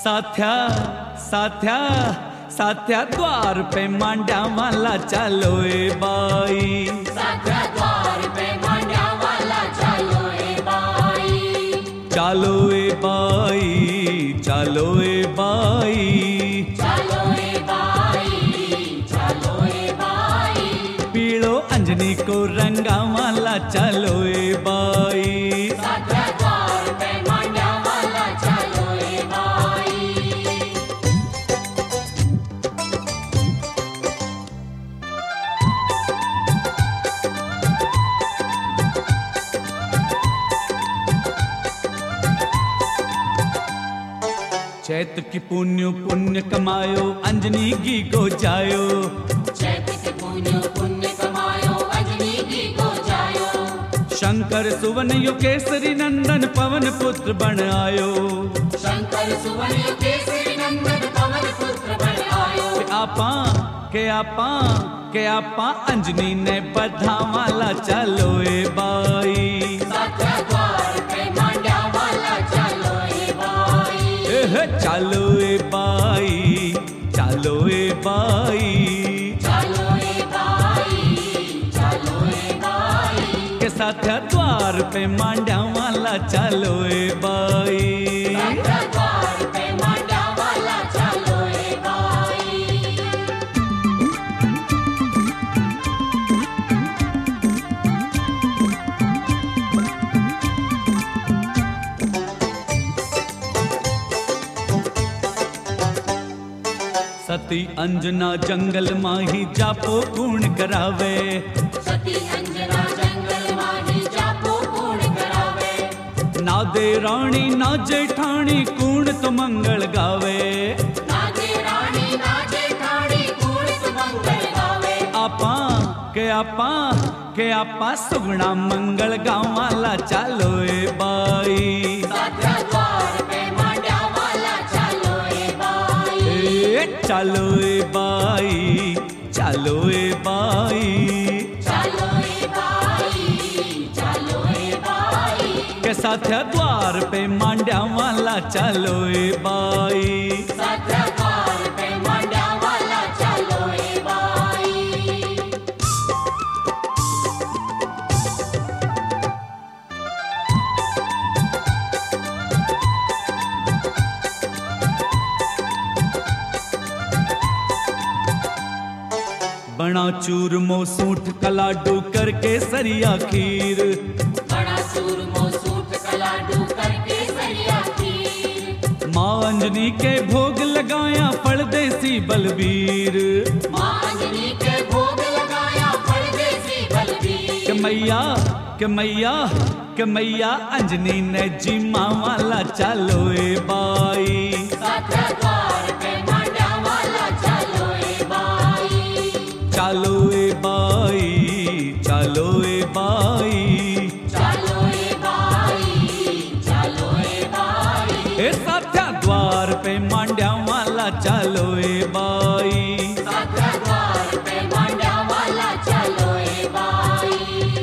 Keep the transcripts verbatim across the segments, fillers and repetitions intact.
साथ्या साथ्या साथ्या द्वार पे मांड्या वाला चलो ए बाई, साथ्या द्वार पे मांड्या वाला चलो ए बाई, चलो ए बाई, चलो ए बाई, चलो ए बाई, चलो ए बाई, पीलो अंजनी को रंगा वाला चलो ए बाई, साथ्या द्वार पे मांड्या वाला चलो ए बाई। चैत की पुण्य पुण्य कमायो अंजनी की को जायो, चैत के पुण्य पुण्य कमायो अंजनी की को जायो, शंकर सुवन यो केसरी नंदन पवन पुत्र बन आयो, शंकर सुवन केसरी नंदन पवन पुत्र बन आयो, के आपा के आपा के आपा अंजनी ने बधा वाला चलो ए बाई, साथ्या द्वार पे मांड्या वाला चलो ए बाई, एह चलो ए बाई, चलो ए बाई, चलो ए बाई, चलो ए बाई, के साथ्या द्वार पे मांड्या वाला चलो ए बाई, साथ्या द्वार पे मांड्या वाला चलो ए बाई। सती अंजना जंगल माही जापो कूण करावे, सती अंजना जंगल माही जापो कूण करावे, ना दे रानी ना जेठानी कूण तो मंगल गावे, नाचे रानी नाचे ठाणी कूण तु मंगल गावे, आपा के आपा के आपा सुगना मंगल गावाला चलो ए बाई, साथ्या द्वार पे मांड्या वाला चलो ए बाई, ए चलो ए बाई, चलो ए बाई, चलो ए बाई, चलो ए बाई, के साथ्या द्वार पे मांड्या वाला चलो ए बाई, साथ्या द्वार पे मांड्या वाला चलो ए बाई। बना चूरमो सूठ कलाडू करके सरिया खीर, बड़ा सूरमो सूट कलाडू करके सरिया खीर, माँ अंजनी के भोग लगाया फल देसी बलबीर, माँ अंजनी के भोग लगाया फल देसी बलबीर, के मैया के मैया के मैया अंजनी ने जी माँ वाला चलो ए बाई, साथ्या द्वार पे मांड्या वाला चलो ए बाई, चलो ए बाई, चलो ए बाई, चलो ए बाई, चलो ए बाई, ए साथ्या द्वार पे मांड्या वाला चलो ए बाई, साथ्या द्वार पे मांड्या वाला चलो ए बाई।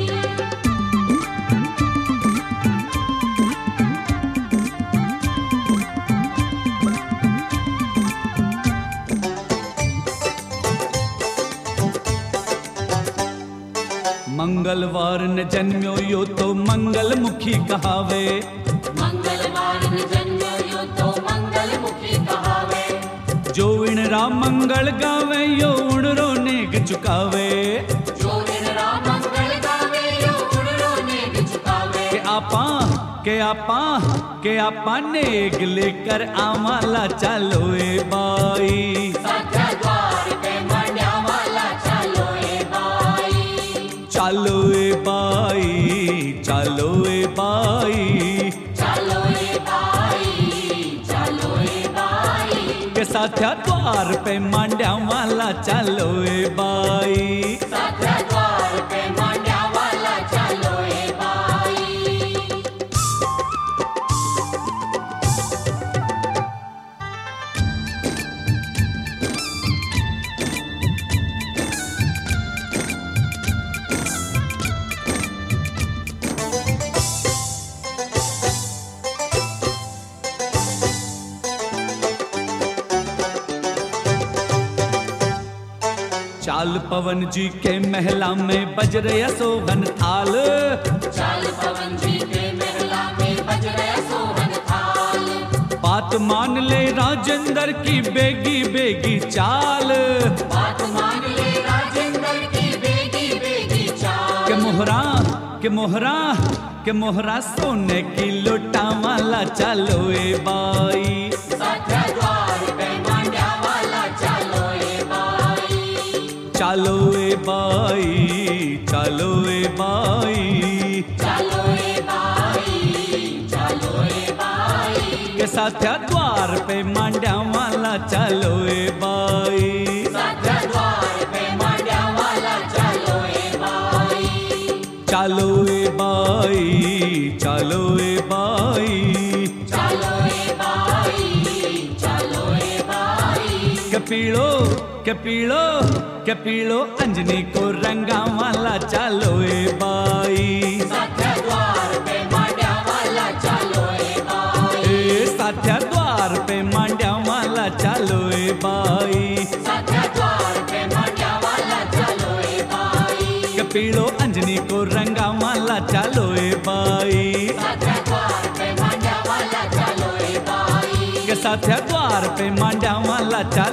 मंगलवार न जन्म्यो यो तो मंगल मुखी कहावे, मंगलवार न जन्म्यो यो तो मंगल मुखी कहावे, जो इन राम मंगल गावे यो उण रो नेक चुकावे, जो दिन राम मंगल गावे यो उण रो नेक चुकावे, के आपा के आपा के आपा नेक लेकर आवाला चलो ए बाई, साथ्या द्वार पे मांड्या वाला चलो ए बाई, चलो ए बाई, चलो ए बाई, चलो ए बाई, चलो ए बाई, के साथ्या द्वार पे मांड्या वाला चलो ए बाई, साथ्या द्वार पे मांड्या वाला चलो ए बाई। चाल पवन जी के महला में बज रहे सोहन थाल। चाल पवन जी के महला में बज रहे सोहन थाल। बात मान ले राजेंद्र की बेगी बेगी चाल। बात मान ले राजेंद्र की बेगी बेगी चाल। के मोहरा के मोहरा के मोहरा सोने की लोटा वाला चलो ए बाई। साध्या द्वार पे मांड्या वाला चलो ए बाई। चलो ए बाई चलो ए बाई चलो ए बाई चलो ए बाई। के साथ्या द्वार पे मांड्या वाला चलो ए बाई। साध्या द्वार पे मांड्या वाला चलो ए बाई। चलो ए बाई चलो ए बाई चलो ए बाई चलो ए बाई। के पीड़ो के पीड़ो के पीड़ो अंजनी को रंगा वाला चलो ए बाई। साध्या द्वार पे मांड्या वाला चलो ए बाई। ए साथ्या द्वार पे मांड्या वाला चलो ए बाई। साध्या द्वार पे मांड्या वाला चलो ए बाई। के पीड़ो अंजनी को रंगा वाला चलो ए बाई। साध्या द्वार पे मांड्या वाला चलो ए बाई। के साथ्या द्वार पे मांड्या वाला चलो